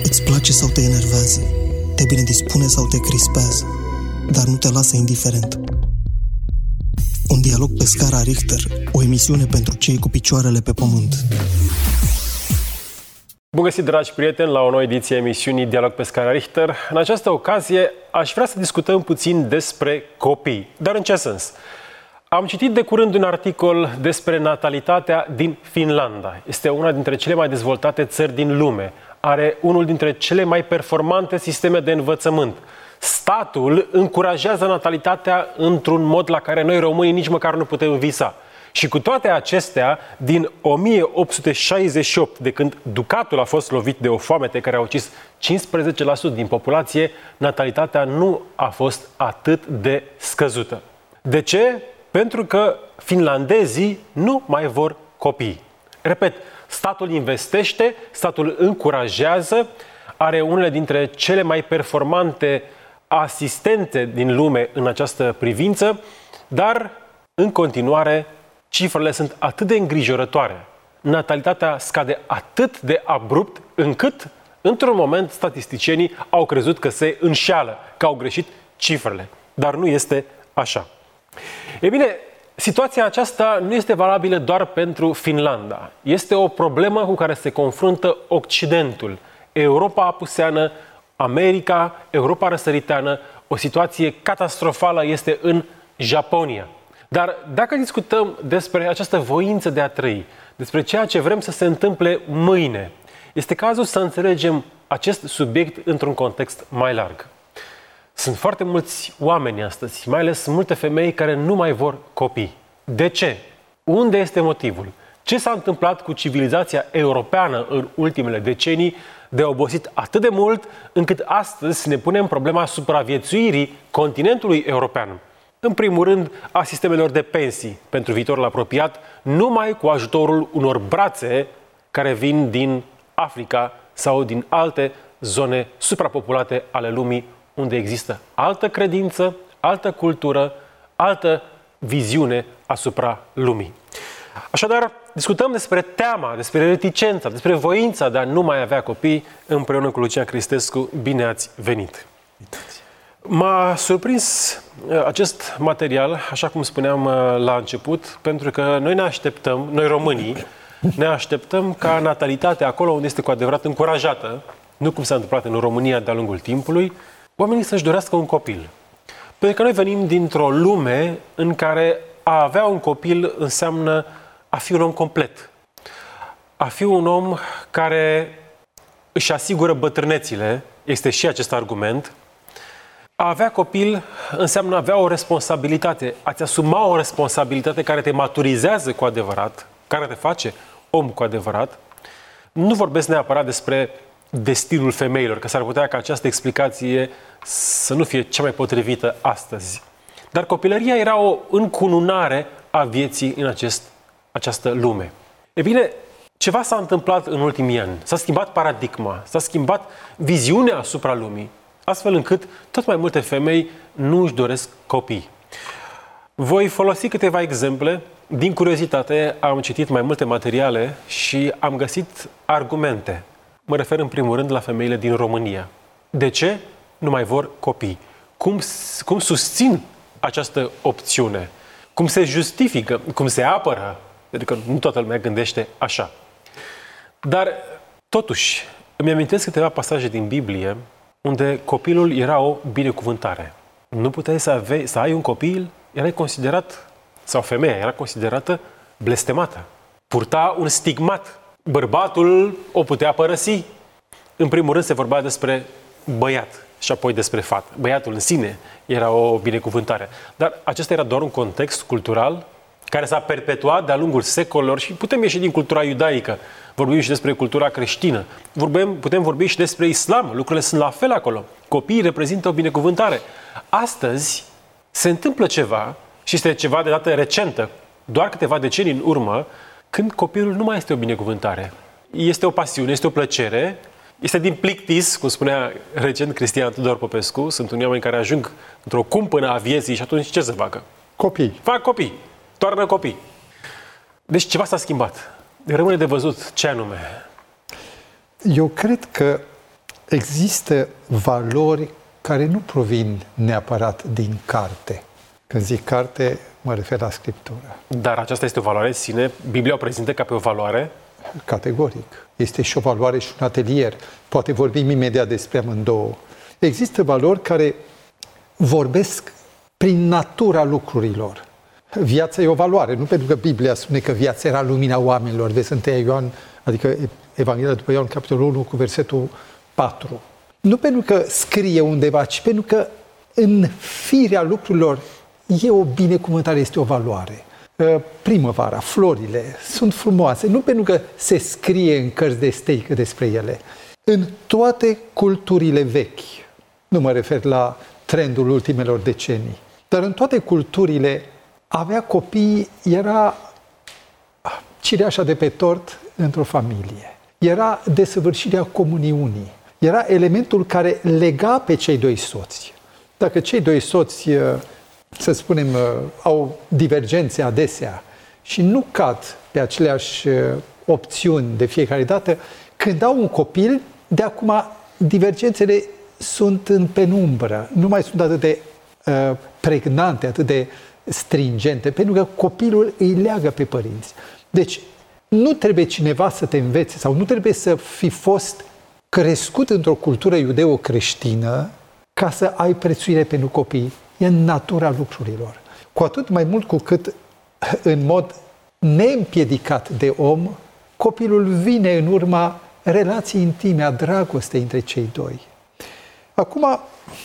Îți place sau te enervează, te bine dispune sau te crispează, dar nu te lasă indiferent. Un dialog pe scara Richter, o emisiune pentru cei cu picioarele pe pământ. Bun găsit, dragi prieteni, la o nouă ediție a emisiunii Dialog pe scara Richter. În această ocazie aș vrea să discutăm puțin despre copii. Dar în ce sens? Am citit de curând un articol despre natalitatea din Finlanda. Este una dintre cele mai dezvoltate țări din lume. Are unul dintre cele mai performante sisteme de învățământ. Statul încurajează natalitatea într-un mod la care noi românii nici măcar nu putem visa. Și cu toate acestea, din 1868, de când ducatul a fost lovit de o foamete care a ucis 15% din populație, natalitatea nu a fost atât de scăzută. De ce? Pentru că finlandezii nu mai vor copii. Repet, statul investește, statul încurajează, are unele dintre cele mai performante asistente din lume în această privință, dar în continuare cifrele sunt atât de îngrijorătoare, natalitatea scade atât de abrupt, încât într-un moment statisticienii au crezut că se înșeală, că au greșit cifrele. Dar nu este așa. Ei bine, situația aceasta nu este valabilă doar pentru Finlanda. Este o problemă cu care se confruntă Occidentul, Europa apuseană, America, Europa răsăriteană. O situație catastrofală este în Japonia. Dar dacă discutăm despre această voință de a trăi, despre ceea ce vrem să se întâmple mâine, este cazul să înțelegem acest subiect într-un context mai larg. Sunt foarte mulți oameni astăzi, mai ales multe femei care nu mai vor copii. De ce? Unde este motivul? Ce s-a întâmplat cu civilizația europeană în ultimele decenii de obosit atât de mult încât astăzi ne punem problema supraviețuirii continentului european? În primul rând, a sistemelor de pensii pentru viitorul apropiat, numai cu ajutorul unor brațe care vin din Africa sau din alte zone suprapopulate ale lumii, unde există altă credință, altă cultură, altă viziune asupra lumii. Așadar, discutăm despre teama, despre reticența, despre voința de a nu mai avea copii împreună cu Lucian Cristescu. Bine ați venit! M-a surprins acest material, așa cum spuneam la început, pentru că noi ne așteptăm, noi românii, ne așteptăm ca natalitatea acolo unde este cu adevărat încurajată, nu cum s-a întâmplat în România de-a lungul timpului, oamenii să-și dorească un copil. Pentru că noi venim dintr-o lume în care a avea un copil înseamnă a fi un om complet. A fi un om care își asigură bătrânețile, este și acest argument. A avea copil înseamnă a avea o responsabilitate, a-ți asuma o responsabilitate care te maturizează cu adevărat, care te face om cu adevărat. Nu vorbesc neapărat despre destinul femeilor, că s-ar putea ca această explicație să nu fie cea mai potrivită astăzi. Dar copilăria era o încununare a vieții în această lume. E bine, ceva s-a întâmplat în ultimii ani. S-a schimbat paradigma, s-a schimbat viziunea asupra lumii, astfel încât tot mai multe femei nu își doresc copii. Voi folosi câteva exemple. Din curiozitate am citit mai multe materiale și am găsit argumente. Mă refer în primul rând la femeile din România. De ce nu mai vor copii? Cum susțin această opțiune? Cum se justifică? Cum se apără? Pentru că nu toată lumea gândește așa. Dar, totuși, îmi amintesc câteva pasaje din Biblie unde copilul era o binecuvântare. Nu puteai să ai un copil, erai considerat, sau femeia era considerată blestemată. Purta un stigmat. Bărbatul o putea părăsi. În primul rând se vorbea despre băiat și apoi despre fată. Băiatul în sine era o binecuvântare. Dar acesta era doar un context cultural care s-a perpetuat de-a lungul secolelor și putem ieși din cultura iudaică. Vorbim și despre cultura creștină. Putem vorbi și despre islam. Lucrurile sunt la fel acolo. Copiii reprezintă o binecuvântare. Astăzi se întâmplă ceva și este ceva de dată recentă, doar câteva decenii în urmă, când copilul nu mai este o binecuvântare. Este o pasiune, este o plăcere, este din plictis, cum spunea recent Cristian Tudor Popescu. Sunt unii oameni care ajung într-o cumpănă a vieții și atunci ce să facă? Copii. Fac copii. Toarnă copii. Deci ceva s-a schimbat. Rămâne de văzut ce anume. Eu cred că Există valori care nu provin neapărat din carte. Când zic carte, mă refer la Scriptură. Dar aceasta este o valoare în sine? Biblia o prezintă ca pe o valoare? Categoric. Este și o valoare și un atelier. Poate vorbim imediat despre amândouă. Există valori care vorbesc prin natura lucrurilor. Viața e o valoare, nu pentru că Biblia spune că viața era lumina oamenilor. Vezi 1 Ioan, adică Evanghelia după Ioan, capitolul 1, cu versetul 4. Nu pentru că scrie undeva, ci pentru că în firea lucrurilor e o binecuvântare, este o valoare. Primăvara, florile sunt frumoase, nu pentru că se scrie în cărți de steică despre ele. În toate culturile vechi, nu mă refer la trendul ultimelor decenii, dar în toate culturile avea copii, era cireașa de pe tort într-o familie. Era desăvârșirea comuniunii. Era elementul care lega pe cei doi soți. Dacă cei doi soți, să spunem, au divergențe adesea și nu cad pe aceleași opțiuni de fiecare dată, când au un copil, de acum divergențele sunt în penumbră, nu mai sunt atât de pregnante, atât de stringente, pentru că copilul îi leagă pe părinți. Deci, nu trebuie cineva să te învețe sau nu trebuie să fi fost crescut într-o cultură iudeo-creștină ca să ai prețuire pentru copii. E în natura lucrurilor. Cu atât mai mult cu cât, în mod neîmpiedicat de om, copilul vine în urma relației intime, a dragostei între cei doi. Acum,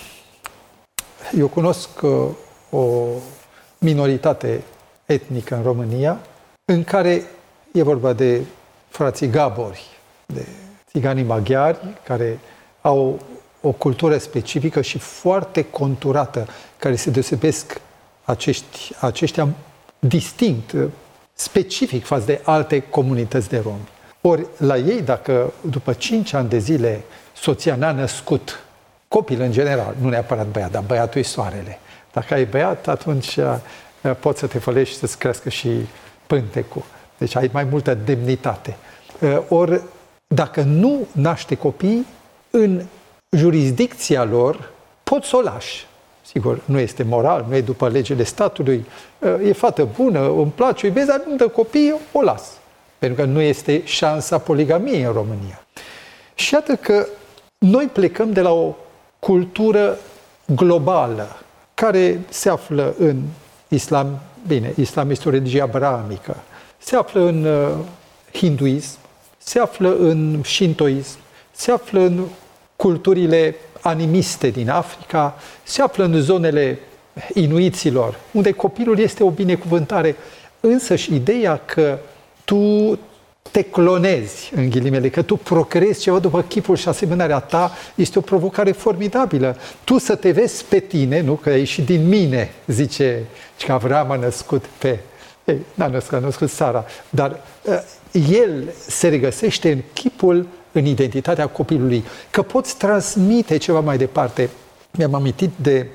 eu cunosc o minoritate etnică în România, în care e vorba de frații Gabori, de țiganii maghiari, care au o cultură specifică și foarte conturată, care se deosebesc aceștia distinct, specific față de alte comunități de romi. Ori la ei, dacă după 5 ani de zile soția n-a născut copil în general, nu neapărat băiat, dar băiatul e soarele. Dacă ai băiat, atunci poți să te fălești și să-ți crească și pântecul. Deci ai mai multă demnitate. Ori dacă nu naște copii, în jurisdicția lor poți să o lași. Sigur, nu este moral, nu e după legile statului, e fată bună, îmi place, o iubesc, dar nu dă copii, o las. Pentru că nu este șansa poligamiei în România. Și iată că noi plecăm de la o cultură globală, care se află în islam, bine, islam este o religie abrahamică, se află în hinduism, se află în shintoism, se află în culturile animiste din Africa, se află în zonele inuiților, unde copilul este o binecuvântare. Însă și ideea că tu te clonezi, în ghilimele, că tu procreezi ceva după chipul și asemănarea ta, este o provocare formidabilă. Tu să te vezi pe tine, nu? Că ai ieșit din mine, zice că Avram a născut pe... a născut Sara, dar el se regăsește în chipul, în identitatea copilului, că poți transmite ceva mai departe. Mi-am amintit de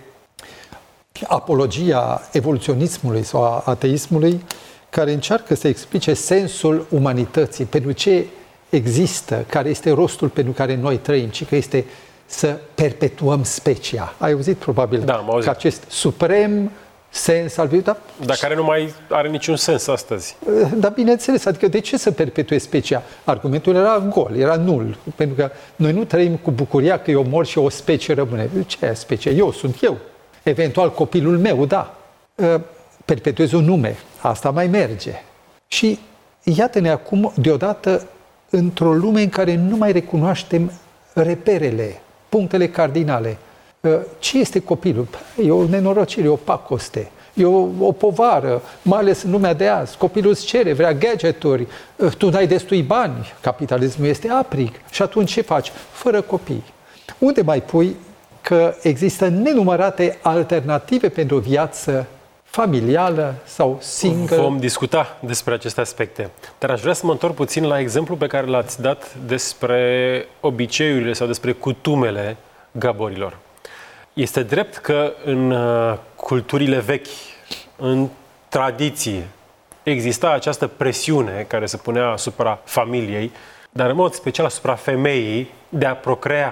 apologia evoluționismului sau a ateismului, care încearcă să explice sensul umanității, pentru ce există, care este rostul pentru care noi trăim, ci că este să perpetuăm specia. Ai auzit probabil că acest suprem sens al vieții. Dar care nu mai are niciun sens astăzi. Dar bineînțeles, adică de ce să perpetuezi specia? Argumentul era gol, era nul, pentru că noi nu trăim cu bucuria că eu mor și o specie rămâne. Ce e specia? Eu sunt eu. Eventual copilul meu, da. Perpetuezi un nume. Asta mai merge. Și iată-ne acum, deodată, într-o lume în care nu mai recunoaștem reperele, punctele cardinale. Ce este copilul? E o nenorocire, o pacoste, e o povară, mai ales în lumea de azi. Copilul îți cere, vrea gadgeturi, tu n-ai destui bani, capitalismul este aprig. Și atunci ce faci? Fără copii. Unde mai pui că există nenumărate alternative pentru o viață familială sau singură? Vom discuta despre aceste aspecte. Dar aș vrea să mă întorc puțin la exemplu pe care l-ați dat despre obiceiurile sau despre cutumele gaborilor. Este drept că în culturile vechi, în tradiție, exista această presiune care se punea asupra familiei, dar în mod special asupra femeii, de a procrea.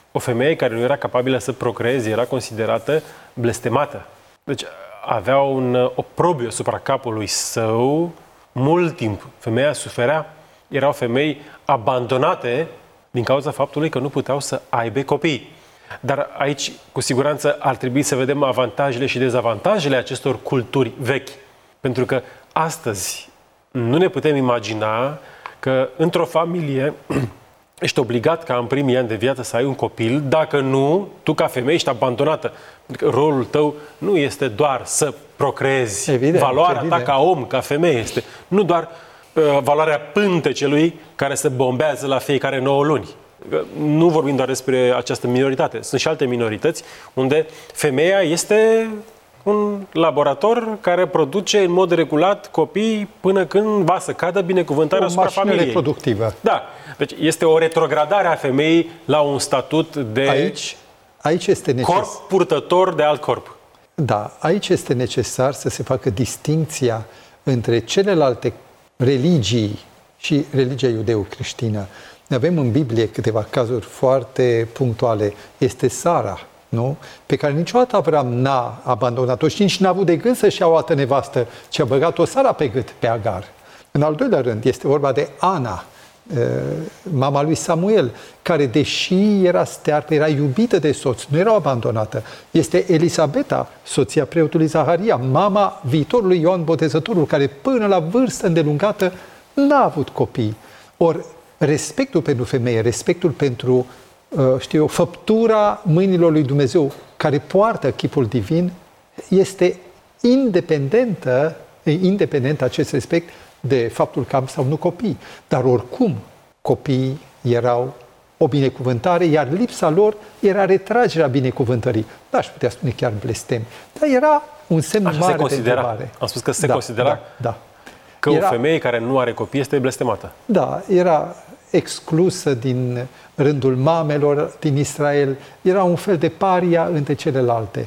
o femeie care nu era capabilă să procreeze era considerată blestemată. Deci avea un oprobiu asupra capului său mult timp. Femeia suferea, erau femei abandonate din cauza faptului că nu puteau să aibă copii. Dar aici, cu siguranță, ar trebui să vedem avantajele și dezavantajele acestor culturi vechi. Pentru că astăzi nu ne putem imagina că într-o familie ești obligat ca în primii ani de viață să ai un copil, dacă nu, tu ca femeie ești abandonată. Rolul tău nu este doar să procreezi. Valoarea ta ca om, ca femeie este nu doar valoarea pântecelui care se bombează la fiecare 9 luni. Nu vorbim doar despre această minoritate. Sunt și alte minorități unde femeia este un laborator care produce în mod regulat copii până când va să cadă binecuvântarea asupra familiei. O mașină reproductivă. Da. Deci este o retrogradare a femeii la un statut de aici este necesar. Corp purtător de alt corp. Da, aici este necesar să se facă distincția între celelalte religii și religia iudeo-creștină. Ne avem în Biblie câteva cazuri foarte punctuale. Este Sara, nu? Pe care niciodată Avram n-a abandonat-o și nici n-a avut de gând să-și ia o altă nevastă, ci a băgat-o Sara pe gât, pe Agar. În al doilea rând, este vorba de Ana, mama lui Samuel, care, deși era stearpă, era iubită de soț, nu era abandonată. Este Elisabeta, soția preotului Zaharia, mama viitorului Ioan Botezătorul, care până la vârstă îndelungată n-a avut copii. Ori respectul pentru femeie, respectul pentru făptura mâinilor lui Dumnezeu care poartă chipul divin, este independent acest respect de faptul că am sau nu copii. Dar oricum, copiii erau o binecuvântare, iar lipsa lor era retragerea binecuvântării. N-aș putea spune chiar blestem, dar era un semn mare de întrebare. Am spus că se considera că o femeie care nu are copii este blestemată. Da, era exclusă din rândul mamelor din Israel, era un fel de paria între celelalte.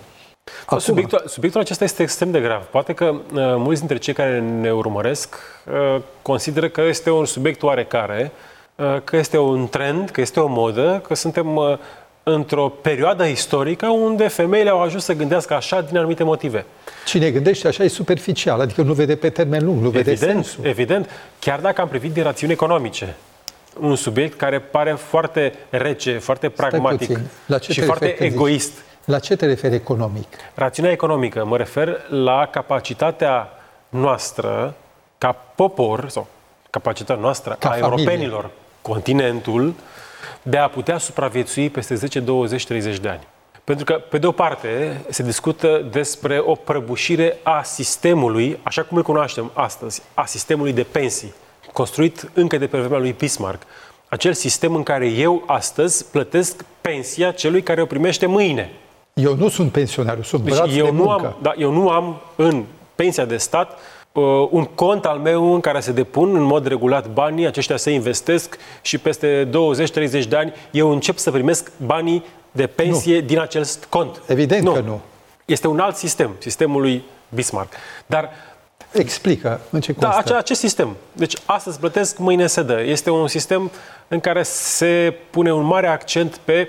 Subiectul acesta este extrem de grav. Poate că mulți dintre cei care ne urmăresc consideră că este un subiect oarecare, că este un trend, că este o modă, că suntem într-o perioadă istorică unde femeile au ajuns să gândească așa din anumite motive. Cine gândește așa e superficial, adică nu vede pe termen lung, nu vede sensul. Evident, chiar dacă am privit din rațiuni economice. Un subiect care pare foarte rece, foarte pragmatic și foarte egoist. La ce te referi economic? Rațiunea economică. Mă refer la capacitatea noastră ca popor, sau capacitatea noastră a europenilor, continentul, de a putea supraviețui peste 10, 20, 30 de ani. Pentru că, pe de o parte, se discută despre o prăbușire a sistemului, așa cum îl cunoaștem astăzi, a sistemului de pensii, construit încă de pe vremea lui Bismarck. Acel sistem în care eu astăzi plătesc pensia celui care o primește mâine. Eu nu sunt pensionar, eu sunt braț de muncă. Eu nu am în pensia de stat un cont al meu în care se depun în mod regulat banii, aceștia se investesc și peste 20-30 de ani eu încep să primesc banii de pensie din acel cont. Evident că nu. Este un alt sistem, sistemul lui Bismarck. Dar explică în ce constă. Da, acest sistem. Deci astăzi plătesc, mâine se dă. Este un sistem în care se pune un mare accent pe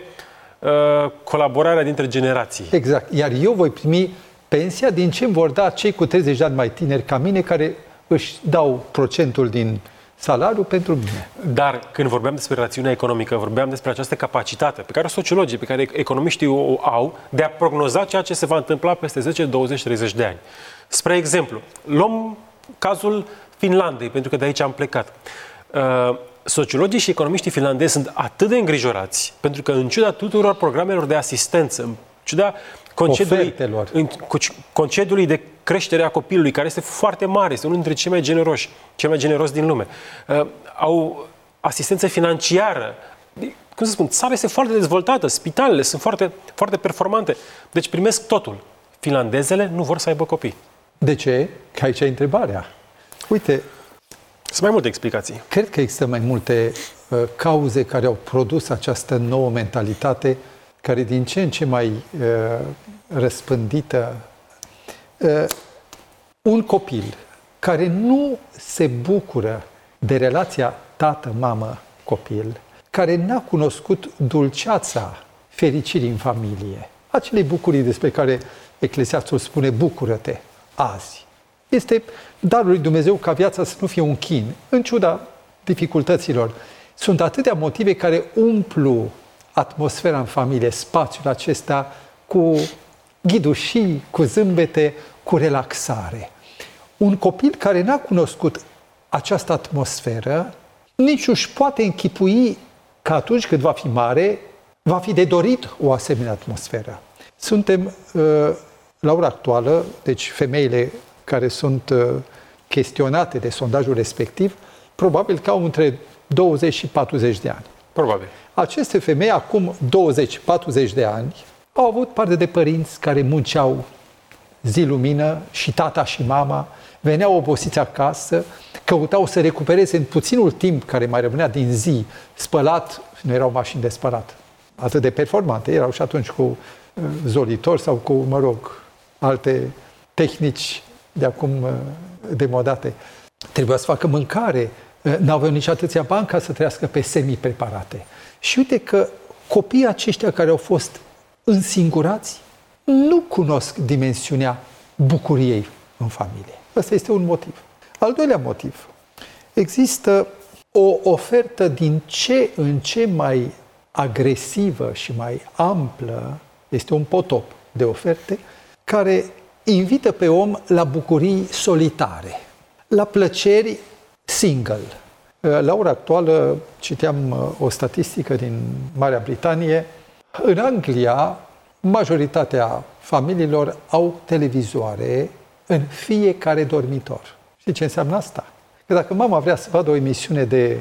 colaborarea dintre generații. Exact. Iar eu voi primi pensia din ce îmi vor da cei cu 30 de ani mai tineri ca mine, care își dau procentul din salariu pentru mine. Dar când vorbeam despre rațiunea economică, vorbeam despre această capacitate pe care sociologii, pe care economiștii o au, de a prognoza ceea ce se va întâmpla peste 10, 20, 30 de ani. Spre exemplu, luăm cazul Finlandei, pentru că de aici am plecat. Sociologii și economiștii finlandezi sunt atât de îngrijorați, pentru că în ciuda tuturor programelor de asistență, în ciuda concediului de creștere a copilului, care este foarte mare, este unul dintre cei mai generoși din lume, au asistență financiară. Cum să spun, țara este foarte dezvoltată, spitalele sunt foarte, foarte performante, deci primesc totul. Finlandezele nu vor să aibă copii. De ce? Că aici e întrebarea. Uite, sunt mai multe explicații. Cred că există mai multe cauze care au produs această nouă mentalitate, care din ce în ce mai răspândită. Un copil care nu se bucură de relația tată-mamă-copil, care n-a cunoscut dulceața fericirii în familie, acele bucurii despre care Eclesiastul spune bucură-te azi. Este darul lui Dumnezeu ca viața să nu fie un chin, în ciuda dificultăților. Sunt atâtea motive care umplu atmosfera în familie, spațiul acesta cu ghidușii, cu zâmbete, cu relaxare. Un copil care n-a cunoscut această atmosferă, nici nu-și poate închipui că atunci când va fi mare, va fi de dorit o asemenea atmosferă. Suntem, la ora actuală, deci femeile care sunt chestionate de sondajul respectiv, probabil că au între 20 și 40 de ani. Probabil. Aceste femei, acum 20-40 de ani, au avut parte de părinți care munceau zi lumină și tata și mama veneau obosiți acasă, căutau să recupereze în puținul timp care mai rămânea din zi spălat, nu erau mașini de spălat atât de performante, erau și atunci cu zolitori sau cu, alte tehnici de acum demodate. Trebuia să facă mâncare, n-aveau nici atâția bani ca să trăiască pe semi-preparate. Și uite că copiii aceștia care au fost însingurați nu cunosc dimensiunea bucuriei în familie. Ăsta este un motiv. Al doilea motiv. Există o ofertă din ce în ce mai agresivă și mai amplă, este un potop de oferte, care invită pe om la bucurii solitare, la plăceri single. La ora actuală, citeam o statistică din Marea Britanie, în Anglia, majoritatea familiilor au televizoare în fiecare dormitor. Știi ce înseamnă asta? Că dacă mama vrea să vadă o emisiune de,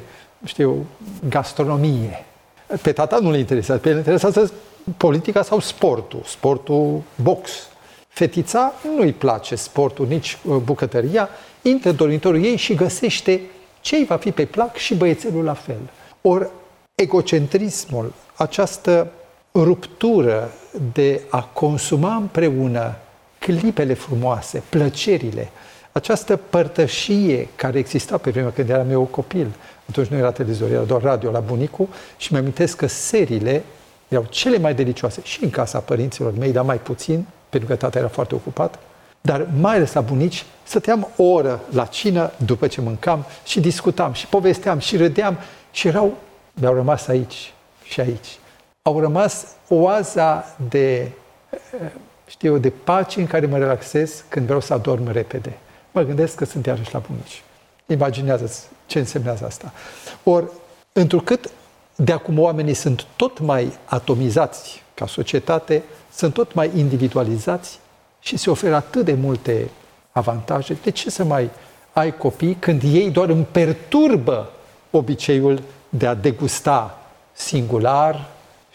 gastronomie, pe tata nu le interesează, pe el interesează politica sau sportul box. Fetița nu-i place sportul, nici bucătăria, intră în dormitorul ei și găsește ce îi va fi pe plac și băiețelul la fel. Ori egocentrismul, această ruptură de a consuma împreună clipele frumoase, plăcerile, această părtășie care exista pe vremea când eram eu copil. Atunci nu era televizor, era doar radio la bunicul și mi amintesc că seriile erau cele mai delicioase și în casa părinților mei, dar mai puțin, pentru că tata era foarte ocupat, dar mai ales la bunici, stăteam o oră la cină după ce mâncam și discutam și povesteam și râdeam și mi-au rămas aici și aici. Au rămas oaza de pace în care mă relaxez când vreau să adorm repede. Mă gândesc că sunt iarăși la bunici. Imaginează-ți ce însemnează asta. Ori, întrucât de acum oamenii sunt tot mai atomizați ca societate, sunt tot mai individualizați și se oferă atât de multe avantaje, de ce să mai ai copii când ei doar îmi perturbă obiceiul de a degusta singular,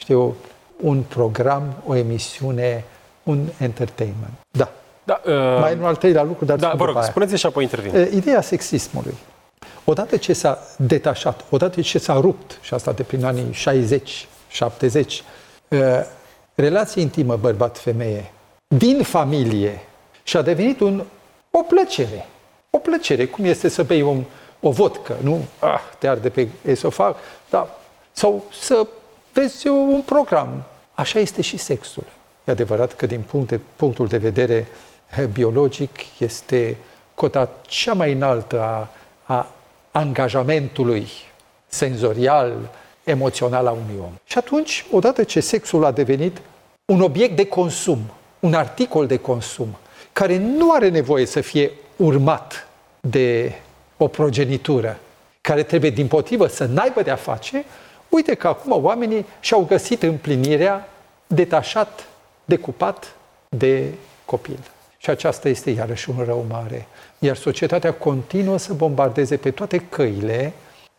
un program, o emisiune, un entertainment. Da. Mai e un al treilea lucru, dar vă rog, spuneți și apoi intervin. Ideea sexismului. Odată ce s-a detașat, odată ce s-a rupt, și asta de prin anii 60-70, relația intimă bărbat-femeie din familie și a devenit o plăcere. O plăcere, cum este să bei o vodcă, nu? Te arde pe esofag, sau să vezi un program. Așa este și sexul. E adevărat că din punctul de vedere biologic este cota cea mai înaltă a angajamentului senzorial, emoțional a unui om. Și atunci, odată ce sexul a devenit un obiect de consum, un articol de consum, care nu are nevoie să fie urmat de o progenitură, care trebuie dimpotrivă să n-aibă de-a face, uite că acum oamenii și-au găsit împlinirea detașat, decupat de copil. Și aceasta este iarăși un rău mare. Iar societatea continuă să bombardeze pe toate căile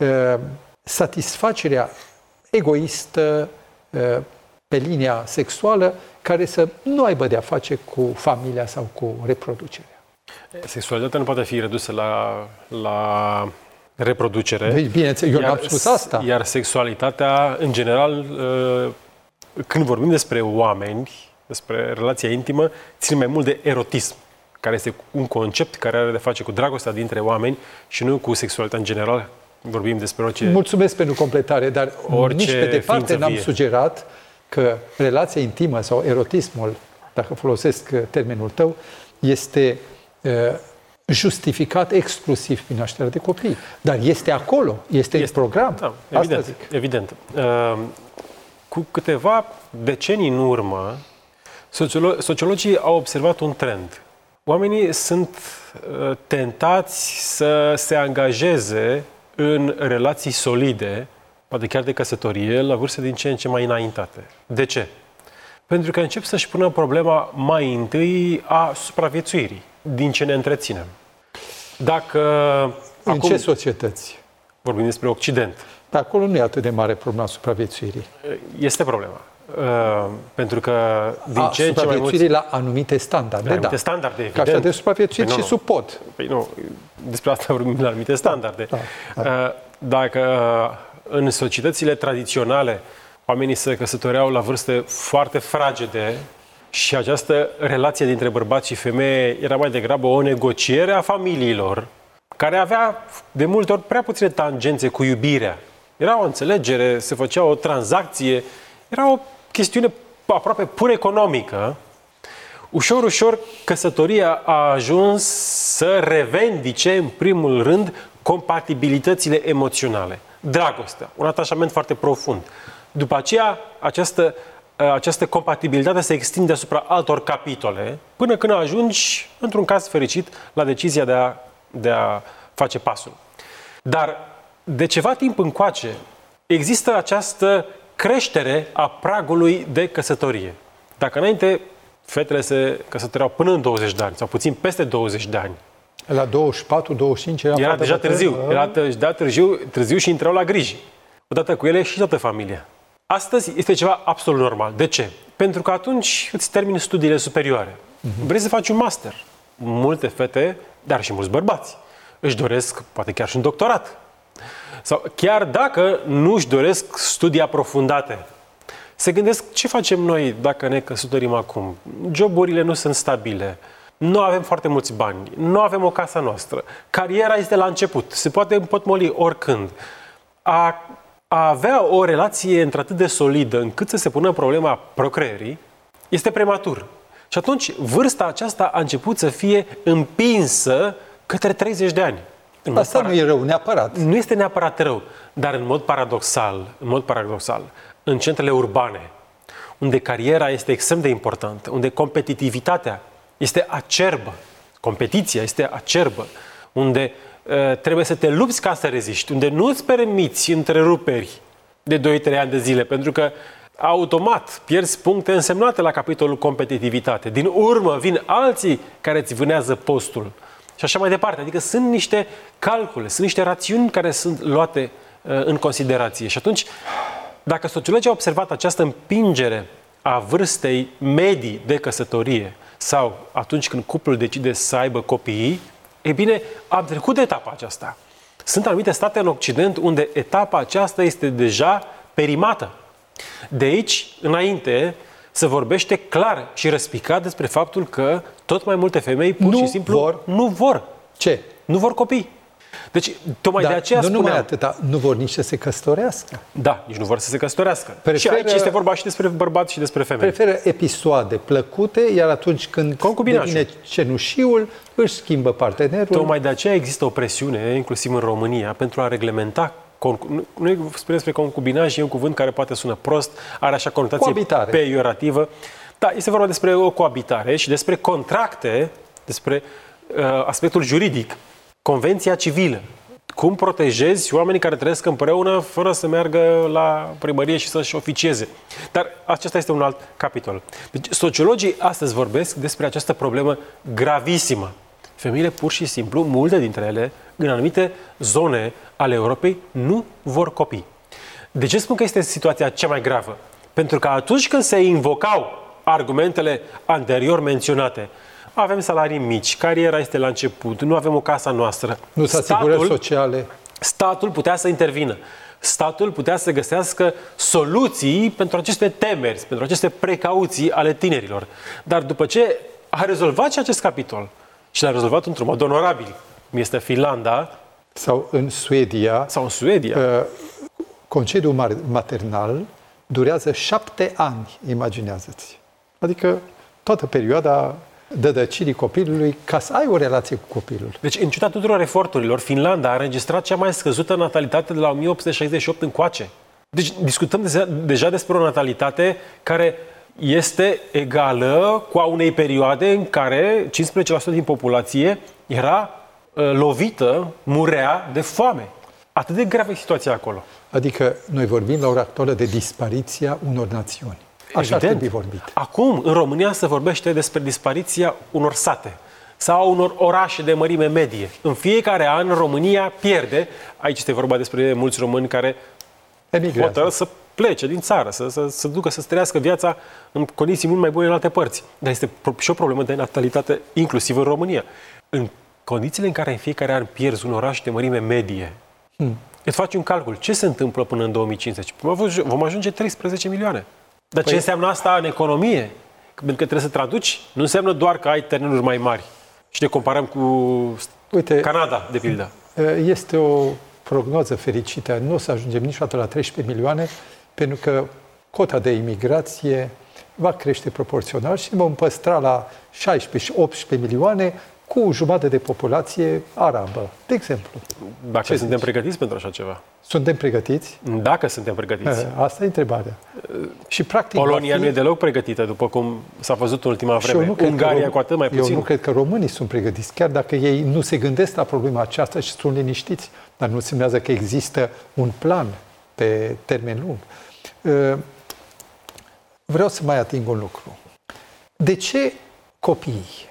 satisfacerea egoistă pe linia sexuală, care să nu aibă de-a face cu familia sau cu reproducerea. Sexualitatea nu poate fi redusă la reproducere. Bineînțeles, eu n-am spus asta. Iar sexualitatea, în general, când vorbim despre oameni, despre relația intimă, ține mai mult de erotism, care este un concept care are de face cu dragostea dintre oameni și nu cu sexualitatea în general. Vorbim despre orice... Mulțumesc pentru completare, dar nici pe departe n-am sugerat că relația intimă sau erotismul, dacă folosesc termenul tău, este justificat exclusiv prin nașterea de copii. Dar este acolo, este în program. Da, evident, asta zic. Evident. Cu câteva decenii în urmă, sociologii au observat un trend. Oamenii sunt tentați să se angajeze în relații solide, poate chiar de căsătorie, la vârste din ce în ce mai înaintate. De ce? Pentru că încep să-și pună problema mai întâi a supraviețuirii, din ce ne întreținem. Dacă în ce societăți? Vorbim despre Occident. Dar acolo nu e atât de mare problema supraviețuirii. Este problema. Pentru că din ce în ce mai mulți... la anumite standarde, la anumite standarde, evident. Ca așa de supraviețuit și sub pod. Păi nu, despre asta vorbim la anumite standarde. Da. Dacă în societățile tradiționale oamenii se căsătoreau la vârste foarte fragede și această relație dintre bărbați și femeie era mai degrabă o negociere a familiilor, care avea de multe ori prea puține tangențe cu iubirea. Era o înțelegere, se făcea o tranzacție, era o chestiune aproape pur economică. Ușor, ușor, căsătoria a ajuns să revendice, în primul rând, compatibilitățile emoționale. Dragostea, un atașament foarte profund. După aceea, această compatibilitate se extinde asupra altor capitole, până când ajungi, într-un caz fericit, la decizia de a face pasul. Dar, de ceva timp încoace, există această creștere a pragului de căsătorie. Dacă înainte fetele se căsătoreau până în 20 de ani, sau puțin peste 20 de ani, la 24-25 era deja târziu. Era deja târziu și intrau la griji. Odată cu ele și toată familia. Astăzi este ceva absolut normal. De ce? Pentru că atunci îți termini studiile superioare. Vrei să faci un master. Multe fete, dar și mulți bărbați, își doresc poate chiar și un doctorat. Sau chiar dacă nu își doresc studii aprofundate, se gândesc ce facem noi dacă ne căsătorim acum. Joburile nu sunt stabile. Nu avem foarte mulți bani, nu avem o casă noastră, cariera este la început, se poate împotmoli oricând. A avea o relație într-atât de solidă încât să se pună problema procreării este prematur. Și atunci vârsta aceasta a început să fie împinsă către 30 de ani. Asta nu e rău, neapărat. Nu este neapărat rău, dar în mod paradoxal, în centrele urbane, unde cariera este extrem de importantă, unde competitivitatea este acerbă, competiția este acerbă, unde trebuie să te lupți ca să reziști, unde nu îți permiți întreruperi de 2-3 ani de zile, pentru că automat pierzi puncte însemnate la capitolul competitivitate. Din urmă vin alții care îți vânează postul și așa mai departe. Adică sunt niște calcule, sunt niște rațiuni care sunt luate în considerație. Și atunci, dacă sociologii au observat această împingere a vârstei medii de căsătorie sau atunci când cuplul decide să aibă copii, e bine, am trecut de etapa aceasta. Sunt anumite state în Occident unde etapa aceasta este deja perimată. De aici, înainte, se vorbește clar și răspicat despre faptul că tot mai multe femei pur și simplu nu vor. Ce? Nu vor copii. Deci, tocmai de aceea spuneam... Nu numai atâta, nu vor nici să se căsătorească. Da, nici nu vor să se căsătorească. Și aici este vorba și despre bărbați și despre femei. Preferă episoade plăcute, iar atunci când devine cenușiul, își schimbă partenerul. Tocmai de aceea există o presiune, inclusiv în România, pentru a reglementa. Nu spune despre concubinaj, e un cuvânt care poate sună prost, are așa conotație peiorativă. Da, este vorba despre o coabitare și despre contracte, despre aspectul juridic, convenția civilă. Cum protejezi oamenii care trăiesc împreună fără să meargă la primărie și să-și oficieze. Dar acesta este un alt capitol. Deci, sociologii astăzi vorbesc despre această problemă gravisimă. Femeile, pur și simplu, multe dintre ele, în anumite zone ale Europei, nu vor copii. De ce spun că este situația cea mai gravă? Pentru că atunci când se invocau argumentele anterior menționate, avem salarii mici, cariera este la început, nu avem o casă noastră. Nu sunt asigurări sociale. Statul putea să intervină. Statul putea să găsească soluții pentru aceste temeri, pentru aceste precauții ale tinerilor. Dar după ce a rezolvat și acest capitol, și l-a rezolvat într-un mod onorabil, cum este Finlanda, sau în Suedia, concediul maternal durează 7 ani, imaginează-ți. Adică toată perioada dădăcirii copilului ca să ai o relație cu copilul. Deci, în ciuda tuturor eforturilor, Finlanda a înregistrat cea mai scăzută natalitate de la 1868 încoace. Deci, discutăm deja despre o natalitate care este egală cu a unei perioade în care 15% din populație era lovită, murea de foame. Atât de gravă e situația acolo. Adică noi vorbim la ora actuală de dispariția unor națiuni. Așa ar trebui vorbit. Acum, în România, se vorbește despre dispariția unor sate sau unor orașe de mărime medie. În fiecare an, România pierde, aici este vorba despre mulți români care hotără să plece din țară, să ducă, să trăiască viața în condiții mult mai bune în alte părți. Dar este și o problemă de natalitate, inclusiv în România. În condițiile în care în fiecare an pierzi un oraș de mărime medie, îți faci un calcul. Ce se întâmplă până în 2050? Vom ajunge 13 milioane. Dar ce înseamnă asta în economie? Pentru că trebuie să traduci. Nu înseamnă doar că ai terenuri mai mari. Și ne comparăm cu Canada, de pildă. Este o prognoză fericită. Nu o să ajungem niciodată la 13 milioane, pentru că cota de imigrație va crește proporțional și vom păstra la 16-18 milioane cu jumătate de populație arabă, de exemplu. Dacă suntem pregătiți pentru așa ceva? Suntem pregătiți? Dacă suntem pregătiți. Asta e întrebarea. Și practic Polonia nu e deloc pregătită, după cum s-a văzut în ultima vreme. Ungaria cu atât mai puțin. Eu nu cred că românii sunt pregătiți, chiar dacă ei nu se gândesc la problema aceasta și sunt liniștiți, dar nu înseamnă că există un plan pe termen lung. Vreau să mai ating un lucru. De ce copiii?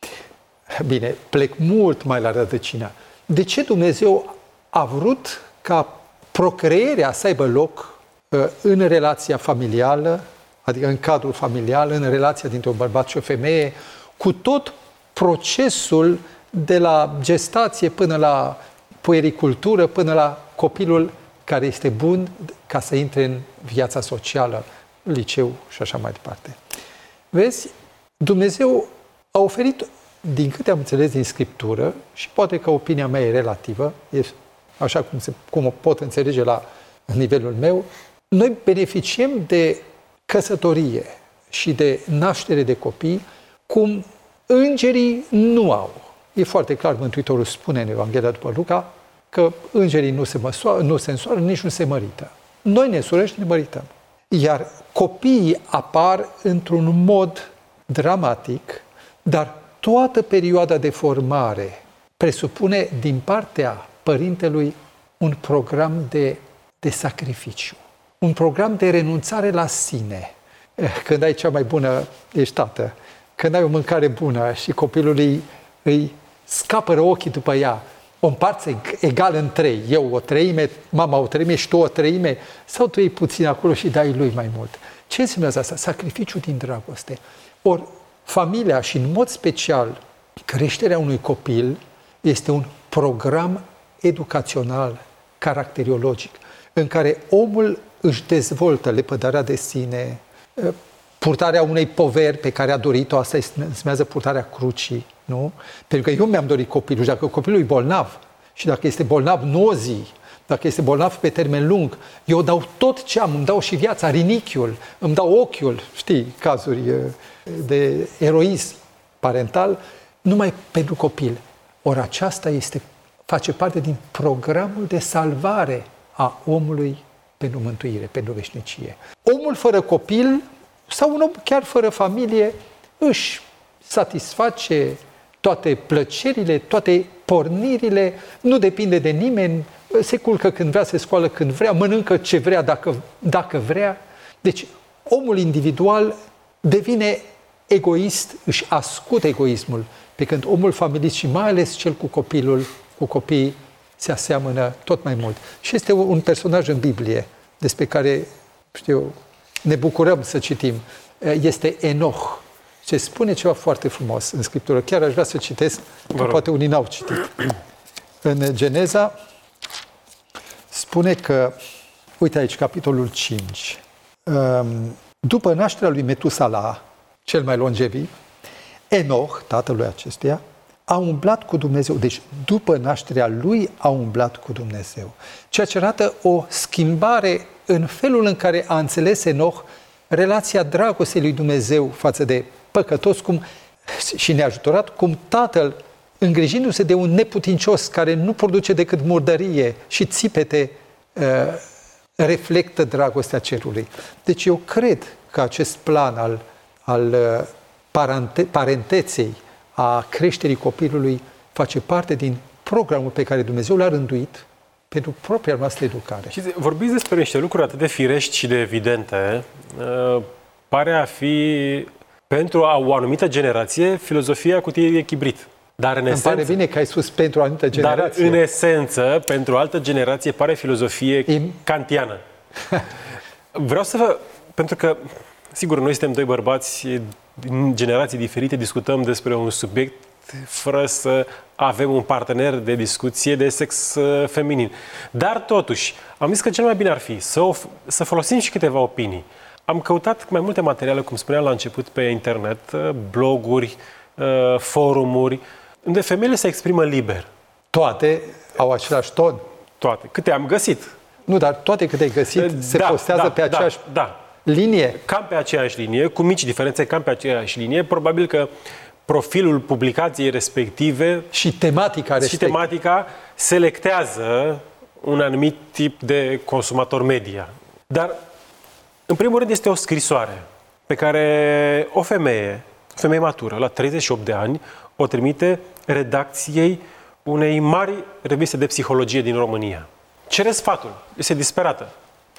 Bine, plec mult mai la rădăcină. De ce Dumnezeu a vrut ca procreerea să aibă loc în relația familială, adică în cadrul familial, în relația dintre un bărbat și o femeie, cu tot procesul de la gestație până la puericultură, până la copilul care este bun ca să intre în viața socială, liceu și așa mai departe. Vezi, Dumnezeu a oferit, din câte am înțeles din Scriptură, și poate că opinia mea e relativă, e așa cum o pot înțelege la nivelul meu, noi beneficiem de căsătorie și de naștere de copii cum îngerii nu au. E foarte clar, Mântuitorul spune în Evanghelia după Luca că îngerii nu se însoară, nici nu se mărită. Noi ne însoarăm și ne mărităm. Iar copiii apar într-un mod dramatic, dar toată perioada de formare presupune din partea părintelui un program de sacrificiu, un program de renunțare la sine. Când ai cea mai bună, ești tată, când ai o mâncare bună și copilul îi scapără ochii după ea, o împarți egal în trei, eu o treime, mama o treime și tu o treime, sau tu iei puțin acolo și dai lui mai mult. Ce înseamnă asta? Sacrificiu din dragoste. Ori familia și în mod special creșterea unui copil este un program educațional, caracteriologic, în care omul își dezvoltă lepădarea de sine, purtarea unei poveri pe care a dorit-o, asta se numează purtarea crucii, nu? Pentru că eu mi-am dorit copilul și dacă copilul e bolnav și dacă este bolnav 9 zile, dacă este bolnav pe termen lung, eu dau tot ce am, îmi dau și viața, rinichiul, îmi dau ochiul, știi, cazuri de eroism parental, numai pentru copil. Ori aceasta face parte din programul de salvare a omului pentru mântuire, pentru veșnicie. Omul fără copil sau un om chiar fără familie își satisface toate plăcerile, toate pornirile, nu depinde de nimeni, se culcă când vrea, se scoală când vrea, mănâncă ce vrea dacă vrea. Deci omul individual devine egoist, își ascute egoismul, pe când omul familist și mai ales cel cu copiii se aseamănă tot mai mult. Și este un personaj în Biblie despre care, ne bucurăm să citim. Este Enoch. Ce spune ceva foarte frumos în Scriptură. Chiar aș vrea să citesc, că poate unii n-au citit. În Geneza spune că, uite aici, capitolul 5. După nașterea lui Metusala, cel mai longeviv, Enoch, tatălui acestuia, a umblat cu Dumnezeu. Deci, după nașterea lui, a umblat cu Dumnezeu. Ceea ce arată o schimbare în felul în care a înțeles Enoch relația dragostei lui Dumnezeu față de păcătos și neajutorat, cum tatăl, îngrijindu-se de un neputincios care nu produce decât murdărie și țipete, reflectă dragostea cerului. Deci eu cred că acest plan al parenteței, a creșterii copilului, face parte din programul pe care Dumnezeu l-a rânduit pentru propria noastră educare. Și vorbiți despre niște lucruri atât de firești și de evidente, pare a fi pentru o anumită generație filozofia cutiei de chibrit. Dar Îmi pare bine că ai spus pentru o anumită generație. Dar în esență, pentru o altă generație, pare filozofie kantiană. Vreau să vă... Pentru că, sigur, noi suntem doi bărbați din generații diferite, discutăm despre un subiect fără să avem un partener de discuție de sex feminin. Dar, totuși, am zis că cel mai bine ar fi să folosim și câteva opinii. Am căutat mai multe materiale, cum spuneam la început, pe internet, bloguri, forumuri, unde femeile se exprimă liber. Toate au același ton. Toate. Câte am găsit. Nu, dar toate câte ai găsit se postează pe aceeași linie. Cam pe aceeași linie, cu mici diferențe, cam pe aceeași linie. Probabil că profilul publicației respective și tematica selectează un anumit tip de consumator media. Dar, în primul rând, este o scrisoare pe care o femeie matură, la 38 de ani, o trimite redacției unei mari reviste de psihologie din România. Cere sfatul. Este disperată.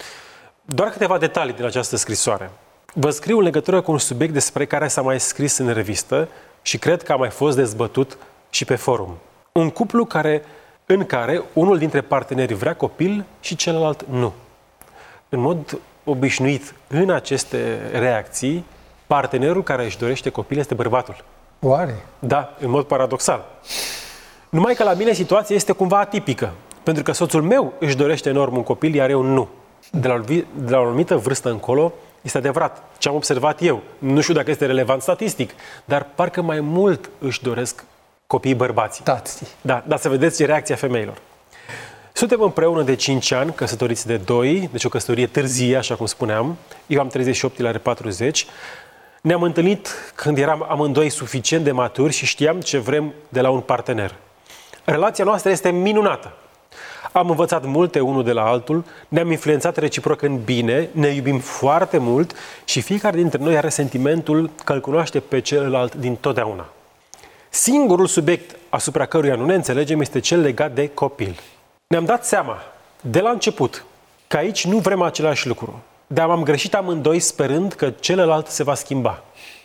Doar câteva detalii din această scrisoare. Vă scriu în legătură cu un subiect despre care s-a mai scris în revistă și cred că a mai fost dezbătut și pe forum. Un cuplu în care unul dintre parteneri vrea copil și celălalt nu. În mod obișnuit, în aceste reacții, partenerul care își dorește copil este bărbatul. Oare? Da, în mod paradoxal. Numai că la mine situația este cumva atipică. Pentru că soțul meu își dorește enorm un copil, iar eu nu. De la o anumită vârstă încolo, este adevărat. Ce am observat eu, nu știu dacă este relevant statistic, dar parcă mai mult își doresc copiii bărbații. Da, dar să vedeți reacția femeilor. Suntem împreună de 5 ani, căsătoriți de 2, deci o căsătorie târzie, așa cum spuneam. Eu am 38, el are 40. Ne-am întâlnit când eram amândoi suficient de maturi și știam ce vrem de la un partener. Relația noastră este minunată. Am învățat multe unul de la altul, ne-am influențat reciproc în bine, ne iubim foarte mult și fiecare dintre noi are sentimentul că îl cunoaște pe celălalt din totdeauna. Singurul subiect asupra căruia nu ne înțelegem este cel legat de copil. Ne-am dat seama, de la început, că aici nu vrem același lucru, dar am greșit amândoi sperând că celălalt se va schimba.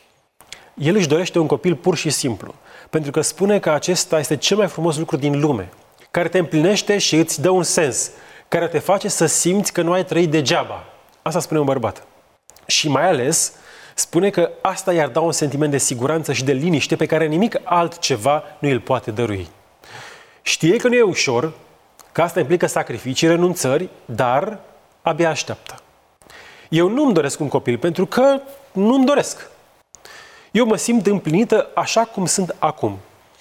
El își dorește un copil pur și simplu, pentru că spune că acesta este cel mai frumos lucru din lume, care te împlinește și îți dă un sens, care te face să simți că nu ai trăit degeaba. Asta spune un bărbat. Și mai ales spune că asta i-ar da un sentiment de siguranță și de liniște pe care nimic altceva nu îl poate dărui. Știe că nu e ușor, că asta implică sacrificii, renunțări, dar abia așteaptă. Eu nu-mi doresc un copil pentru că nu-mi doresc. Eu mă simt împlinită așa cum sunt acum.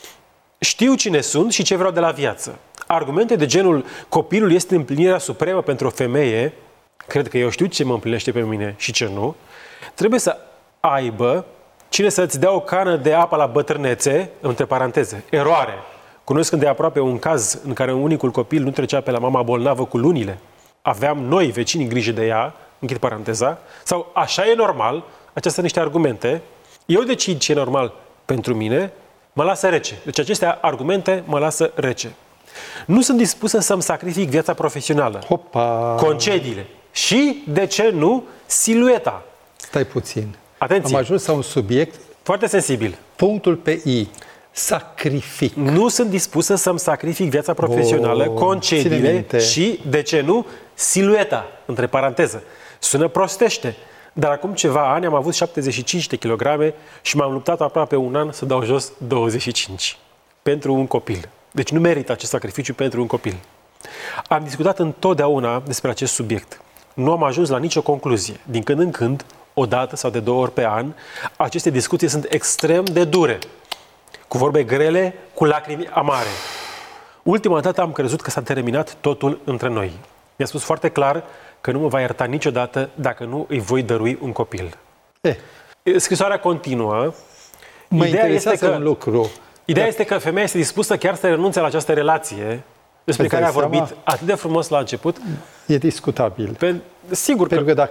Știu cine sunt și ce vreau de la viață. Argumente de genul copilul este împlinirea supremă pentru o femeie, cred că eu știu ce mă împlinește pe mine și ce nu, trebuie să aibă cine să-ți dea o cană de apă la bătrânețe, între paranteze, eroare. Cunosc de aproape un caz în care unicul copil nu trecea pe la mama bolnavă cu lunile. Aveam noi, vecinii, grijă de ea, închid paranteza, sau așa e normal, acestea sunt niște argumente, eu decid ce e normal pentru mine, mă lasă rece. Deci aceste argumente mă lasă rece. Nu sunt dispusă să-mi sacrific viața profesională, concediile și, de ce nu, silueta. Stai puțin. Atenție. Am ajuns la un subiect foarte sensibil. Punctul pe I. Sacrific. Nu sunt dispusă să-mi sacrific viața profesională, concediile și, de ce nu, silueta, între paranteză. Sună prostește. Dar acum ceva ani am avut 75 de kilograme și m-am luptat aproape un an să dau jos 25. Pentru un copil. Deci nu merită acest sacrificiu pentru un copil. Am discutat întotdeauna despre acest subiect. Nu am ajuns la nicio concluzie. Din când în când, o dată sau de 2 ori pe an, aceste discuții sunt extrem de dure. Cu vorbe grele, cu lacrimi amare. Ultima dată am crezut că s-a terminat totul între noi. Mi-a spus foarte clar că nu mă va ierta niciodată dacă nu îi voi dărui un copil. Scrisoarea continuă. Mă interesează un lucru. Ideea este că femeia este dispusă chiar să renunțe la această relație despre care a vorbit atât de frumos la început. E discutabil. Sigur pentru că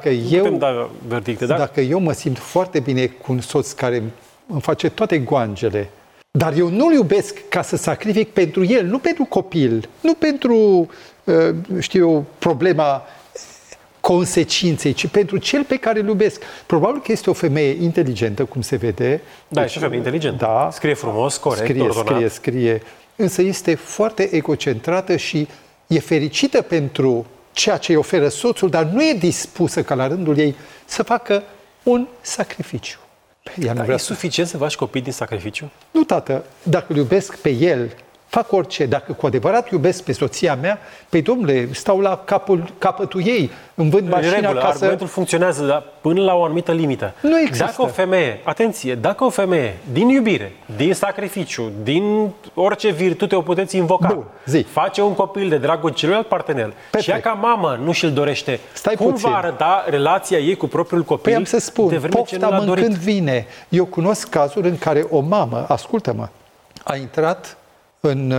dacă eu mă simt foarte bine cu un soț care îmi face toate goangele, dar eu nu-l iubesc ca să sacrific pentru el, nu pentru copil, nu pentru, problema consecinței, ci pentru cel pe care îl iubesc. Probabil că este o femeie inteligentă, cum se vede. Da, este o femeie inteligentă. Da, scrie frumos, corect, ordonat. Scrie. Însă este foarte egocentrată și e fericită pentru ceea ce îi oferă soțul, dar nu e dispusă ca la rândul ei să facă un sacrificiu. E suficient să faci copii din sacrificiu? Nu, tată. Dacă îl iubesc pe el, fac orice. Dacă cu adevărat iubesc pe soția mea, păi, domnule, stau la capătul ei, îmi vând mașina ca argumentul funcționează, dar până la o anumită limită. Nu există. Dacă o femeie, din iubire, din sacrificiu, din orice virtute o puteți invoca, face un copil de dragul celuilalt partener și ea ca mamă nu și-l dorește, va arăta relația ei cu propriul copil? Păi am să spun, pofta mâncând vine. Eu cunosc cazuri în care o mamă, ascultă-mă, a intrat în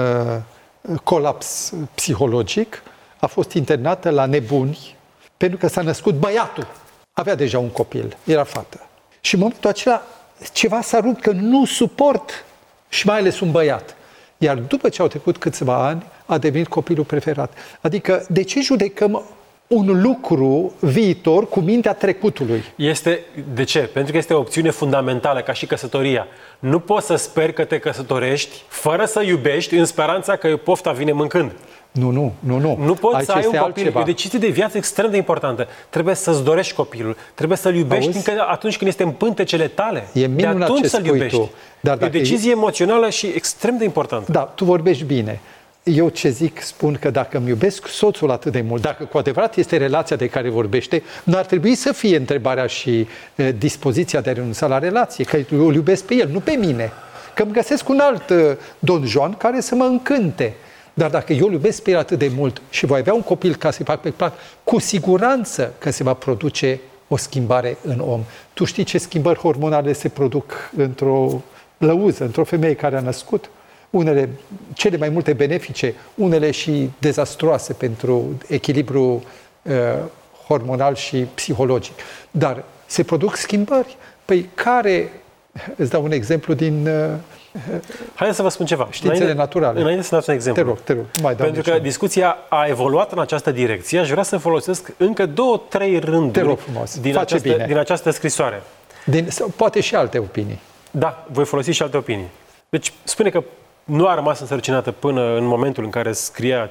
colaps psihologic, a fost internată la nebuni pentru că s-a născut băiatul. Avea deja un copil, era fată. Și în momentul acela ceva s-a rupt, că nu suport și mai ales un băiat. Iar după ce au trecut câțiva ani, a devenit copilul preferat. Adică, de ce judecăm un lucru viitor cu mintea trecutului? De ce? Pentru că este o opțiune fundamentală, ca și căsătoria. Nu poți să speri că te căsătorești fără să iubești în speranța că pofta vine mâncând. Nu. Nu poți să ai un copil. E o decizie de viață extrem de importantă. Trebuie să-ți dorești copilul. Trebuie să-l iubești încă atunci când este în pântecele tale. E minunat de atunci ce să-l iubești. Tu. Dar e o decizie emoțională și extrem de importantă. Da, tu vorbești bine. Eu spun că dacă îmi iubesc soțul atât de mult, dacă cu adevărat este relația de care vorbește, nu ar trebui să fie întrebarea și dispoziția de a renunța la relație, că eu îl iubesc pe el, nu pe mine. Că îmi găsesc un alt Don Juan care să mă încânte. Dar dacă eu îl iubesc pe el atât de mult și voi avea un copil ca să-i fac pe plac, cu siguranță că se va produce o schimbare în om. Tu știi ce schimbări hormonale se produc într-o lăuză, într-o femeie care a născut? Unele, cele mai multe benefice, unele și dezastroase pentru echilibru hormonal și psihologic. Dar se produc schimbări. Păi îți dau un exemplu din haideți să vă spun ceva. Științele naturale. Înainte să dați un exemplu. Te rog. Pentru că discuția a evoluat în această direcție, aș vrea să folosesc încă 2-3 rânduri din această scrisoare. Poate și alte opinii. Da, voi folosi și alte opinii. Deci spune că nu a rămas însărcinată până în momentul în care scria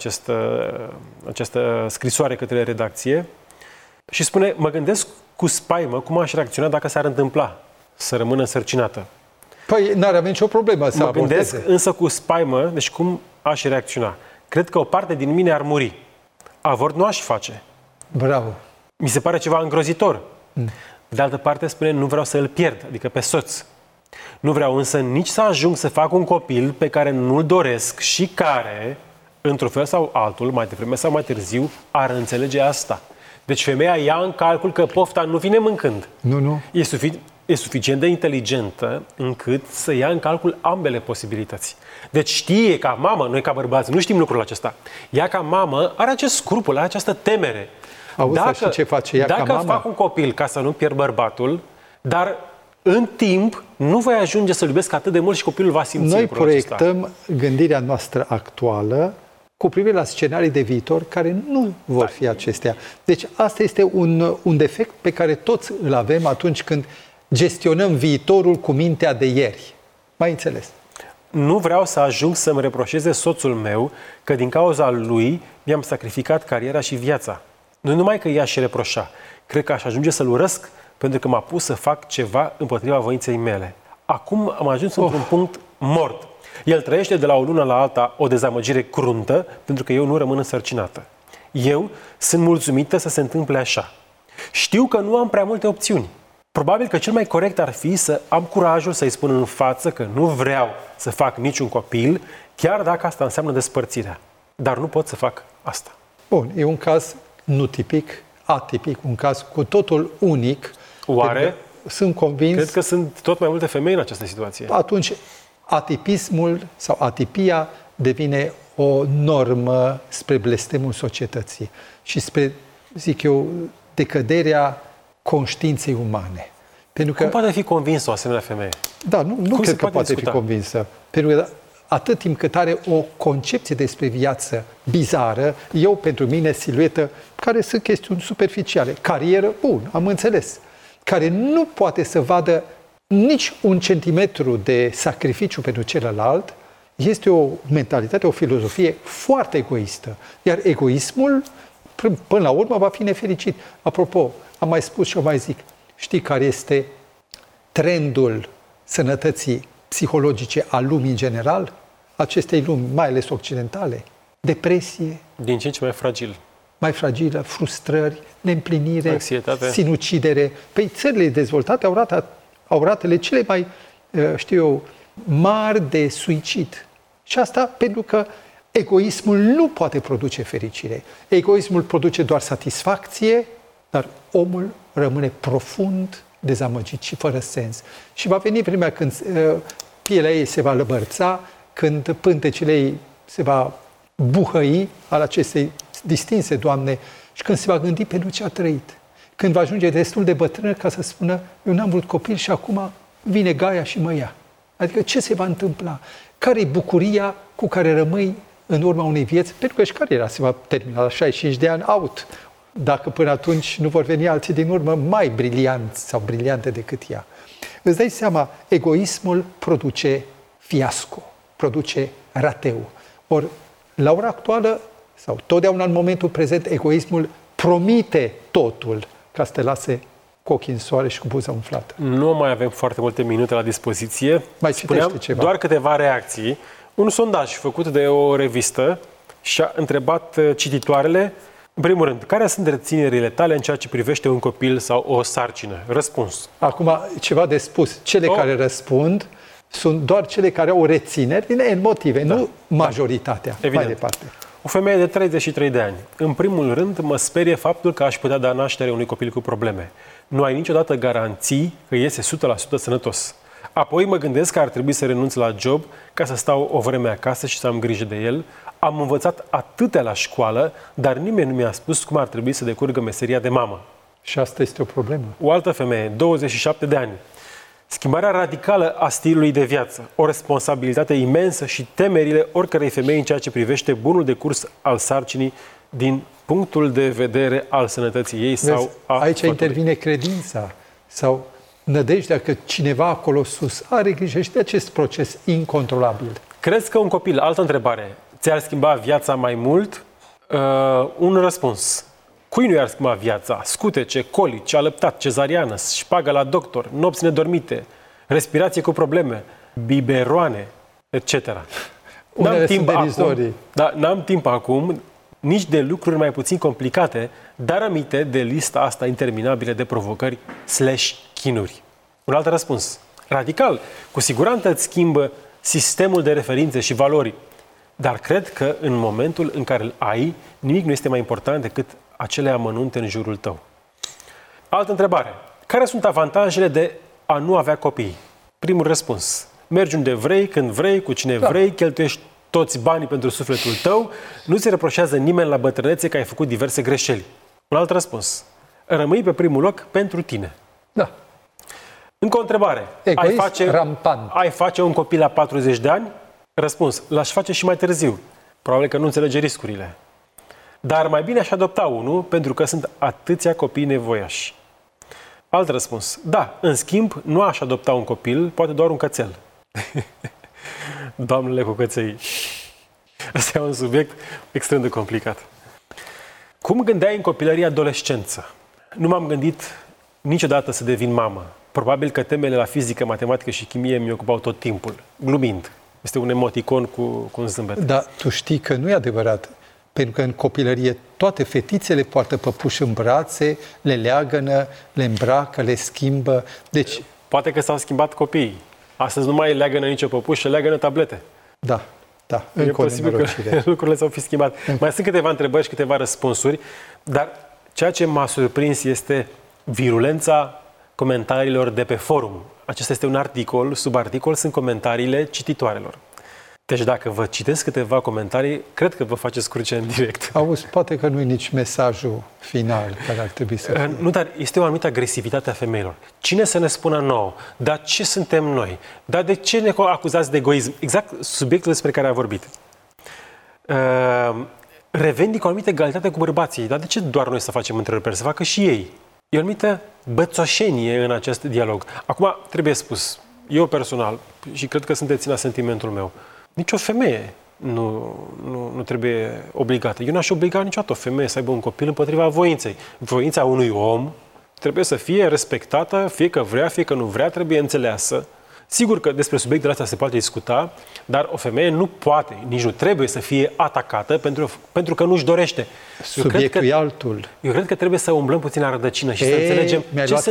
această scrisoare către redacție și spune, mă gândesc cu spaimă cum aș reacționa dacă s-ar întâmpla să rămână însărcinată. Păi n-ar avea nicio problemă să aborteze. Mă gândesc însă cu spaimă, deci cum aș reacționa. Cred că o parte din mine ar muri. Avort nu aș face. Bravo. Mi se pare ceva îngrozitor. De altă parte spune, nu vreau să îl pierd, adică pe soț. Nu vreau însă nici să ajung să fac un copil pe care nu-l doresc și care, într-un fel sau altul, mai devreme sau mai târziu, ar înțelege asta. Deci femeia ia în calcul că pofta nu vine mâncând. Nu. E suficient de inteligentă încât să ia în calcul ambele posibilități. Deci știe ca mamă, noi ca bărbați nu știm lucrul acesta. Ea ca mamă are acest scrupul, are această temere. Ce face ea ca mamă? Dacă fac un copil ca să nu pierd bărbatul, dar în timp nu voi ajunge să-l iubesc atât de mult și copilul va simți lucrul acesta. Noi proiectăm gândirea noastră actuală cu privire la scenarii de viitor care nu vor fi acestea. Deci asta este un defect pe care toți îl avem atunci când gestionăm viitorul cu mintea de ieri. Mai înțeles? Nu vreau să ajung să-mi reproșeze soțul meu că din cauza lui mi-am sacrificat cariera și viața. Nu numai că ea și reproșa, cred că aș ajunge să-l urăsc pentru că m-a pus să fac ceva împotriva voinței mele. Acum am ajuns într-un punct mort. El trăiește de la o lună la alta o dezamăgire cruntă pentru că eu nu rămân însărcinată. Eu sunt mulțumită să se întâmple așa. Știu că nu am prea multe opțiuni. Probabil că cel mai corect ar fi să am curajul să-i spun în față că nu vreau să fac niciun copil, chiar dacă asta înseamnă despărțirea. Dar nu pot să fac asta. Bun, e un caz nu tipic, atipic, un caz cu totul unic. Oare? Sunt convins. Cred că sunt tot mai multe femei în această situație. Atunci, atipismul sau atipia devine o normă spre blestemul societății și spre, zic eu, decăderea conștiinței umane. Pentru că, cum poate fi convinsă o asemenea femeie? Da, nu cred că poate discuta? fi convinsă. Pentru că atât timp cât are o concepție despre viață bizară, eu, pentru mine, siluetă, care sunt chestiuni superficiale, carieră, bun, am înțeles, care nu poate să vadă nici un centimetru de sacrificiu pentru celălalt, este o mentalitate, o filozofie foarte egoistă. Iar egoismul, până la urmă, va fi nefericit. Apropo, am mai spus și o mai zic, știi care este trendul sănătății psihologice a lumii în general? Acestei lumi, mai ales occidentale? Depresie. Din ce în ce mai fragil. Mai fragilă, frustrări, neîmplinire, anxietate, sinucidere. Păi țările dezvoltate au ratele cele mai, mari de suicid. Și asta pentru că egoismul nu poate produce fericire. Egoismul produce doar satisfacție, dar omul rămâne profund dezamăgit și fără sens. Și va veni vremea când pielea ei se va lăbărța, când pântecele ei se va buhăi al acestei distinse Doamne și când se va gândi pentru ce a trăit. Când va ajunge destul de bătrână ca să spună, eu n-am vrut copil și acum vine Gaia și mă ia. Adică ce se va întâmpla? Care-i bucuria cu care rămâi în urma unei vieți? Pentru că și cariera se va termina la 65 de ani, out. Dacă până atunci nu vor veni alții din urmă mai brilianți sau briliante decât ea. Îți dai seama, egoismul produce fiasco, produce rateu. Ori, la ora actuală, sau totdeauna în momentul prezent, egoismul promite totul ca să te lase cu ochii în soare și cu buza umflată. Nu mai avem foarte multe minute la dispoziție. Mai citește ceva. Doar câteva reacții. Un sondaj făcut de o revistă și-a întrebat cititoarele, în primul rând, care sunt reținerile tale în ceea ce privește un copil sau o sarcină? Răspuns. Acum, ceva de spus. Cele care răspund sunt doar cele care au rețineri din motive, nu majoritatea. Evident. Mai departe. O femeie de 33 de ani. În primul rând, mă sperie faptul că aș putea da naștere unui copil cu probleme. Nu ai niciodată garanții că iese 100% sănătos. Apoi mă gândesc că ar trebui să renunț la job ca să stau o vreme acasă și să am grijă de el. Am învățat atâtea la școală, dar nimeni nu mi-a spus cum ar trebui să decurgă meseria de mamă. Și asta este o problemă. O altă femeie, 27 de ani. Schimbarea radicală a stilului de viață, o responsabilitate imensă și temerile oricărei femei în ceea ce privește bunul decurs al sarcinii din punctul de vedere al sănătății ei. Sau a aici fătului. intervine credința sau nădejdea că cineva acolo sus are grijă și de acest proces incontrolabil. Crezi că un copil, altă întrebare, ți-ar schimba viața mai mult? Un răspuns. Cui nu i-ar schimba viața? Scutece, colici, alăptat, cezariană, șpagă la doctor, nopți nedormite, respirație cu probleme, biberoane, etc. N-am timp acum nici de lucruri mai puțin complicate, dar aminte de lista asta interminabilă de provocări / chinuri. Un alt răspuns. Radical. Cu siguranță îți schimbă sistemul de referințe și valori, dar cred că în momentul în care îl ai, nimic nu este mai important decât acele amănunte în jurul tău. Altă întrebare. Care sunt avantajele de a nu avea copii? Primul răspuns. Mergi unde vrei, când vrei, cu cine vrei, cheltuiești toți banii pentru sufletul tău, nu ți reproșează nimeni la bătrânețe că ai făcut diverse greșeli. Un alt răspuns. Rămâi pe primul loc pentru tine. Da. Încă o întrebare. Ai face un copil la 40 de ani? Răspuns. L-aș face și mai târziu. Probabil că nu înțelege riscurile. Dar mai bine aș adopta unul, pentru că sunt atâția copii nevoiași. Alt răspuns. Da, în schimb, nu aș adopta un copil, poate doar un cățel. Doamnele cu căței. Asta e un subiect extrem de complicat. Cum gândeai în copilărie adolescență? Nu m-am gândit niciodată să devin mamă. Probabil că temele la fizică, matematică și chimie mi ocupau tot timpul. Glumind. Este un emoticon cu un zâmbet. Dar tu știi că nu e adevărat. Pentru că în copilărie toate fetițele poartă păpuși în brațe, le leagănă, le îmbracă, le schimbă. Deci, poate că s-au schimbat copiii. Astăzi nu mai leagănă nicio păpușă, leagănă tablete. Da. Da, E încă o posibil că nenorocire. lucrurile s-au fi schimbat. Mai sunt câteva întrebări și câteva răspunsuri, dar ceea ce m-a surprins este virulența comentariilor de pe forum. Acesta este un articol, sub articol sunt comentariile cititoarelor. Deci dacă vă citesc câteva comentarii, cred că vă faceți cruce în direct. Auzi, poate că nu e nici mesajul final care ar trebui să fie. Nu, dar este o anumită agresivitate a femeilor. Cine să ne spună nouă? Dar ce suntem noi? Dar de ce ne acuzați de egoism? Exact subiectul despre care a vorbit. Revendică o anumită egalitate cu bărbații. Dar de ce doar noi să facem întreruperi? Să facă și ei. E o anumită bățoșenie în acest dialog. Acum, trebuie spus, eu personal, și cred că sunteți în asentimentul meu, nicio femeie nu trebuie obligată. Eu n-aș obliga niciodată o femeie să aibă un copil împotriva voinței. Voința unui om trebuie să fie respectată, fie că vrea, fie că nu vrea, trebuie înțeleasă. Sigur că despre subiectele astea se poate discuta, dar o femeie nu poate, nici nu trebuie să fie atacată pentru că nu-și dorește. Subiectul e altul. Eu cred că trebuie să umblăm puțin la rădăcină și să înțelegem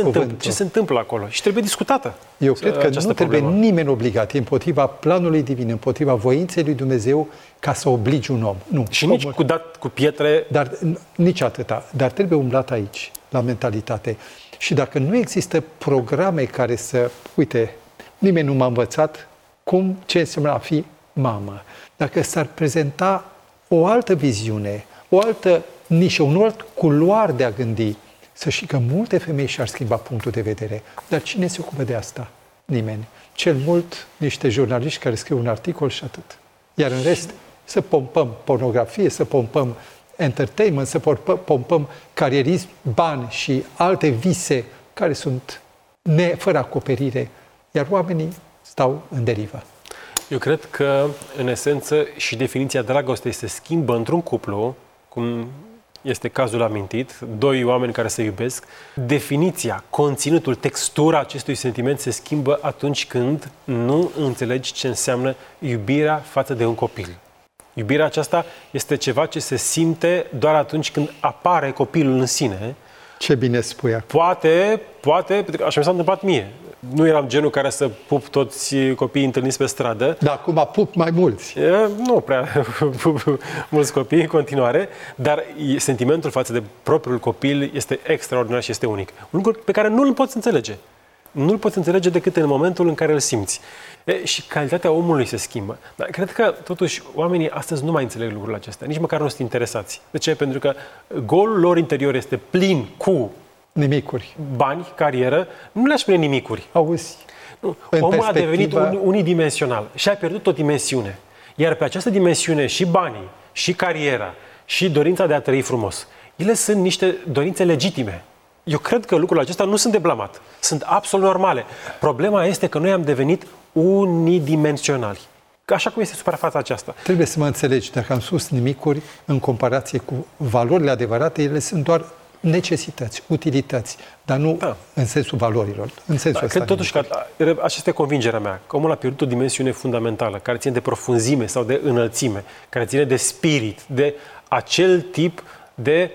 ce se întâmplă acolo. Și trebuie discutată. Eu cred că nu trebuie nimeni obligat. E împotriva planului divin, împotriva voinței lui Dumnezeu ca să obligi un om. Nu. Și nici cu dat cu pietre. Dar nici atâta. Dar trebuie umblat aici, la mentalitate. Și dacă nu există programe care să... Uite, nimeni nu m-a învățat ce înseamnă a fi mamă. Dacă s-ar prezenta o altă viziune, o altă nișă, un alt culoar de a gândi, să știi că multe femei și-ar schimba punctul de vedere. Dar cine se ocupă de asta? Nimeni. Cel mult niște jurnaliști care scriu un articol și atât. Iar în rest, să pompăm pornografie, să pompăm entertainment, să pompăm carierism, bani și alte vise care sunt fără acoperire. Iar oamenii stau în derivă. Eu cred că, în esență, și definiția dragostei se schimbă într-un cuplu, cum este cazul amintit, doi oameni care se iubesc. Definiția, conținutul, textura acestui sentiment se schimbă atunci când nu înțelegi ce înseamnă iubirea față de un copil. Iubirea aceasta este ceva ce se simte doar atunci când apare copilul în sine. Ce bine spui. Poate, pentru că așa mi s-a întâmplat mie. Nu eram genul care să pup toți copiii întâlniți pe stradă. Dar acum pup mai mulți. Nu prea pup mulți copii în continuare, dar sentimentul față de propriul copil este extraordinar și este unic. Un lucru pe care nu îl poți înțelege. Nu îl poți înțelege decât în momentul în care îl simți. Și calitatea omului se schimbă. Dar cred că, totuși, oamenii astăzi nu mai înțeleg lucrurile acestea. Nici măcar nu sunt interesați. De ce? Pentru că golul lor interior este plin cu nimicuri. Bani, carieră, nu le-aș spune nimicuri. Auzi? Nu. Omul a devenit unidimensional și a pierdut o dimensiune. Iar pe această dimensiune și banii, și cariera, și dorința de a trăi frumos, ele sunt niște dorințe legitime. Eu cred că lucrurile acestea nu sunt de blamat. Sunt absolut normale. Problema este că noi am devenit unidimensionali. Așa cum este suprafața aceasta. Trebuie să mă înțelegi, dacă am spus nimicuri, în comparație cu valorile adevărate, ele sunt doar necesități, utilități, dar nu în sensul valorilor. În sensul ăsta. Cred totuși că aceasta este convingerea mea, că omul a pierdut o dimensiune fundamentală, care ține de profunzime sau de înălțime, care ține de spirit, de acel tip de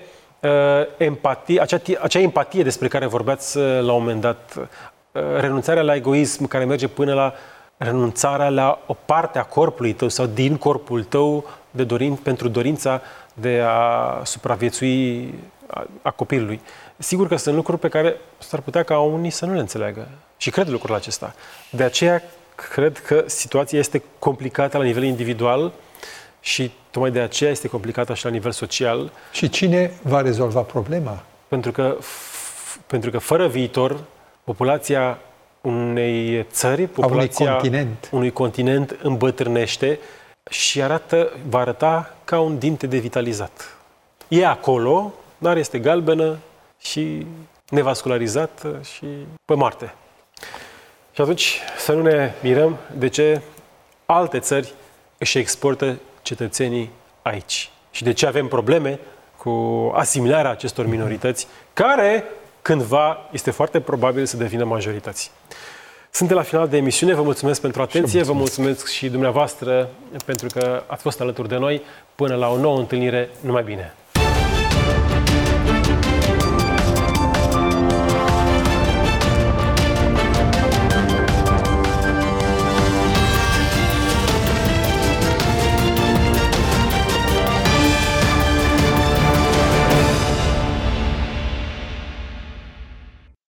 empatie, acea empatie despre care vorbeați la un moment dat, renunțarea la egoism care merge până la renunțarea la o parte a corpului tău sau din corpul tău pentru dorința de a supraviețui a copilului. Sigur că sunt lucruri pe care s-ar putea ca unii să nu le înțeleagă. Și cred lucrurile acesta. De aceea cred că situația este complicată la nivel individual și tocmai de aceea este complicată și la nivel social. Și cine va rezolva problema? Pentru că fără viitor, populația unei țări, populația unui continent îmbătrânește și va arăta ca un dinte devitalizat. E acolo, dar este galbenă și nevascularizată și pe moarte. Și atunci să nu ne mirăm de ce alte țări își exportă cetățenii aici. Și de ce avem probleme cu asimilarea acestor minorități, care cândva este foarte probabil să devină majorități. Suntem la final de emisiune, vă mulțumesc pentru atenție, vă mulțumesc și dumneavoastră pentru că ați fost alături de noi. Până la o nouă întâlnire, numai bine!